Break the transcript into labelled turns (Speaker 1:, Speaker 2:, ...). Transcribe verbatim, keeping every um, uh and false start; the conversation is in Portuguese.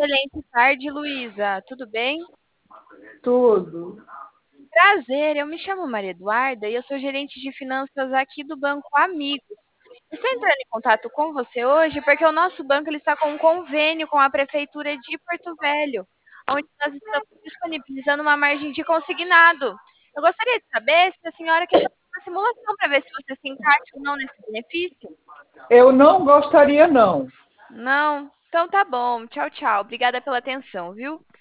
Speaker 1: Excelente tarde, Luísa. Tudo bem?
Speaker 2: Tudo.
Speaker 1: Prazer, eu me chamo Maria Eduarda e eu sou gerente de finanças aqui do Banco Amigos. Estou entrando em contato com você hoje porque o nosso banco ele está com um convênio com a Prefeitura de Porto Velho, onde nós estamos disponibilizando uma margem de consignado. Eu gostaria de saber se a senhora quer fazer uma simulação para ver se você se encaixa ou não nesse benefício.
Speaker 2: Eu não gostaria, não.
Speaker 1: Não? Então tá bom. Tchau, tchau. Obrigada pela atenção, viu?